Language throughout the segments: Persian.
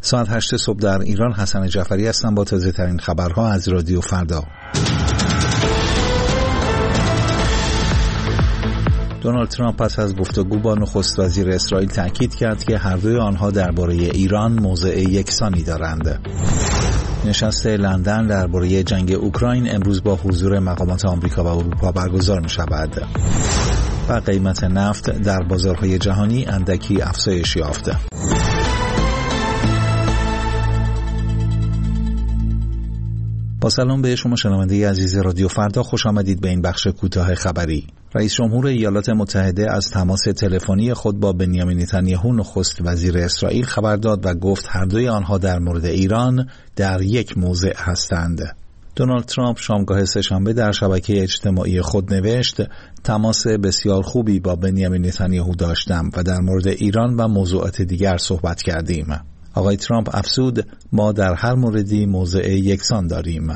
ساعت 8 صبح در ایران. حسن جعفری هستم با تازه ترین خبرها از رادیو فردا. دونالد ترامپ پس از گفتگو با نخست وزیر اسرائیل تأکید کرد که هر دوی آنها درباره ایران موضع یکسانی دارند. نشست لندن درباره جنگ اوکراین امروز با حضور مقامات آمریکا و اروپا برگزار می شود. و قیمت نفت در بازارهای جهانی اندکی افزایش یافته. با سلام به شما شنونده عزیز رادیو فردا، خوش آمدید به این بخش کوتاه خبری. رئیس جمهور ایالات متحده از تماس تلفنی خود با بنیامین نتانیاهو نخست وزیر اسرائیل خبر داد و گفت هر دوی آنها در مورد ایران در یک موضع هستند. دونالد ترامپ شامگاه سه‌شنبه در شبکه اجتماعی خود نوشت: تماس بسیار خوبی با بنیامین نتانیاهو داشتم و در مورد ایران و موضوعات دیگر صحبت کردیم. آقای ترامپ افزود: ما در هر موردی موضع یکسان داریم.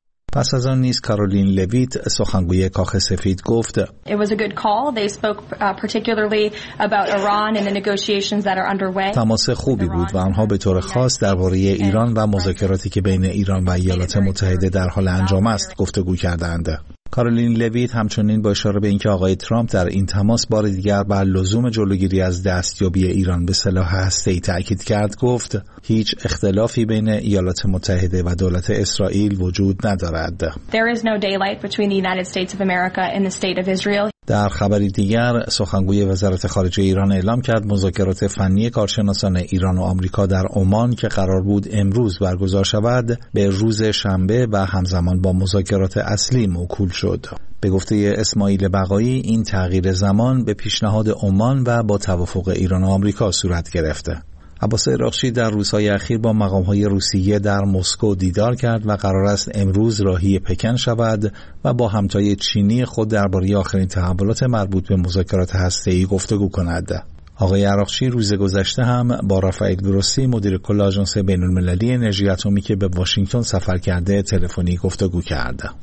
پس از آن نیز کارولین لویت سخنگوی کاخ سفید گفت: It was a good call. They spoke particularly about Iran and the negotiations that are underway. تماس خوبی بود و آنها به طور خاص درباره ایران و مذاکراتی که بین ایران و ایالات متحده در حال انجام است گفتگو کردند. کارولین لویت همچنین با اشاره به اینکه آقای ترامپ در این تماس بار دیگر بر لزوم جلوگیری از دستیابی ایران به سلاح هسته‌ای تأکید کرد گفت: هیچ اختلافی بین ایالات متحده و دولت اسرائیل وجود ندارد. There is no daylight between the United States of America and the state of Israel. در خبری دیگر، سخنگوی وزارت خارجه ایران اعلام کرد مذاکرات فنی کارشناسان ایران و آمریکا در عمان که قرار بود امروز برگزار شود، به روز شنبه و همزمان با مذاکرات اصلی موکول شد. به گفته اسماعیل بقایی، این تغییر زمان به پیشنهاد عمان و با توافق ایران و آمریکا صورت گرفته. عباس عراقچی در روزهای اخیر با مقام‌های روسیه در مسکو دیدار کرد و قرار است امروز راهی پکن شود و با همتای چینی خود درباره آخرین تحولات مربوط به مذاکرات هسته‌ای گفتگو کند. آقای عراقچی روز گذشته هم با رافائل گروسی مدیر کل آژانس بین‌المللی انرژی اتمی که به واشنگتن سفر کرده تلفنی گفتگو کرد.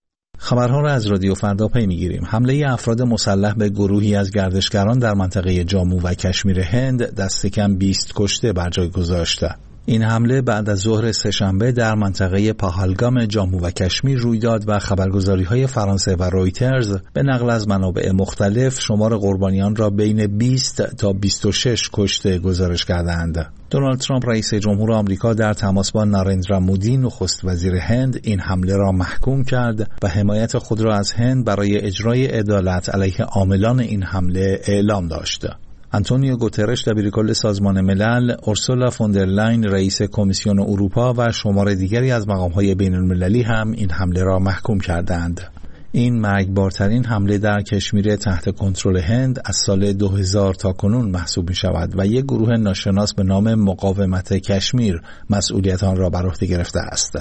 خبرها را از رادیو فردا پی می‌گیریم. حمله افراد مسلح به گروهی از گردشگران در منطقه جامو و کشمیر هند دست کم 20 کشته بر جای گذاشته. این حمله بعد از ظهر سه‌شنبه در منطقه پاهلگام جامو و کشمیر روی داد و خبرگزاری‌های فرانسه و رویترز به نقل از منابع مختلف شمار قربانیان را بین 20 تا 26 کشته گزارش کردند. دونالد ترامپ رئیس جمهور آمریکا در تماس با نارندرا مودی نخست وزیر هند این حمله را محکوم کرد و حمایت خود را از هند برای اجرای عدالت علیه عاملان این حمله اعلام داشت. آنتونیو گوترش دبیرکل سازمان ملل، اورسولا فوندرلاین رئیس کمیسیون اروپا و شمار دیگری از مقام‌های بین‌المللی هم این حمله را محکوم کردند. این مرگبارترین حمله در کشمیر تحت کنترل هند از سال 2000 تا کنون محسوب می شود و یک گروه ناشناس به نام مقاومت کشمیر مسئولیت آن را بر عهده گرفته است.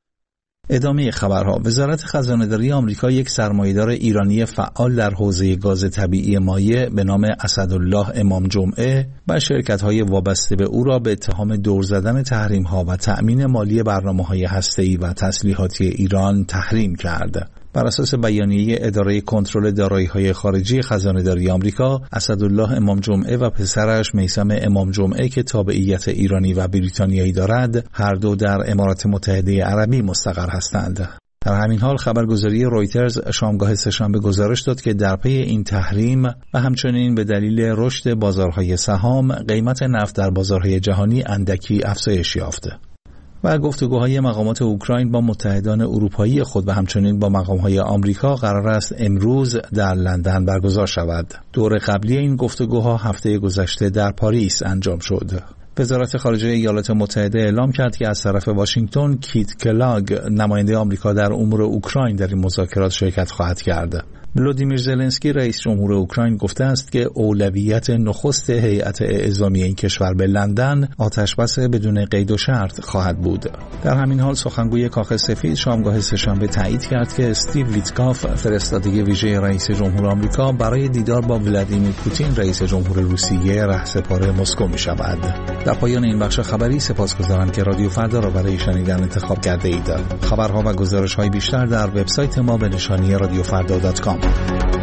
ادامه خبرها. وزارت خزانه‌داری آمریکا یک سرمایه‌دار ایرانی فعال در حوزه گاز طبیعی مایع به نام اسدالله امام جمعه و شرکت‌های وابسته به او را به اتهام دور زدن تحریم‌ها و تأمین مالی برنامه‌های هسته‌ای و تسلیحاتی ایران تحریم کرد. بر اساس بیانیه اداره کنترل دارایی‌های خارجی خزانه‌داری آمریکا، اسدالله امام جمعه و پسرش میثم امام جمعه که تابعیت ایرانی و بریتانیایی دارد، هر دو در امارات متحده عربی مستقر هستند. در همین حال خبرگزاری رویترز شامگاه سه‌شنبه گزارش داد که در پی این تحریم و همچنین به دلیل رشد بازارهای سهام، قیمت نفت در بازارهای جهانی اندکی افزایش یافته. و گفتگوهای مقامات اوکراین با متحدان اروپایی خود و همچنین با مقام‌های آمریکا قرار است امروز در لندن برگزار شود. دور قبلی این گفتگوها هفته گذشته در پاریس انجام شد. وزارت خارجه ایالات متحده اعلام کرد که از طرف واشنگتن کیت کلاگ نماینده آمریکا در امور اوکراین در این مذاکرات شرکت خواهد کرد. ولودیمیر زلنسکی رئیس جمهور اوکراین گفته است که اولویت نخست هیئت اعزامی این کشور به لندن آتشبس بدون قید و شرط خواهد بود. در همین حال سخنگوی کاخ سفید شامگاه سه‌شنبه تایید کرد که استیو ویتکاف فرستاده ویژه رئیس جمهور آمریکا برای دیدار با ولادیمیر پوتین رئیس جمهور روسیه رهسپار مسکو می شود. در پایان این بخش خبری سپاسگزارم که رادیو فردا را برای شنیدن انتخاب کرده اید. خبرها و گزارش‌های بیشتر در وبسایت ما به نشانی radiofrda.com.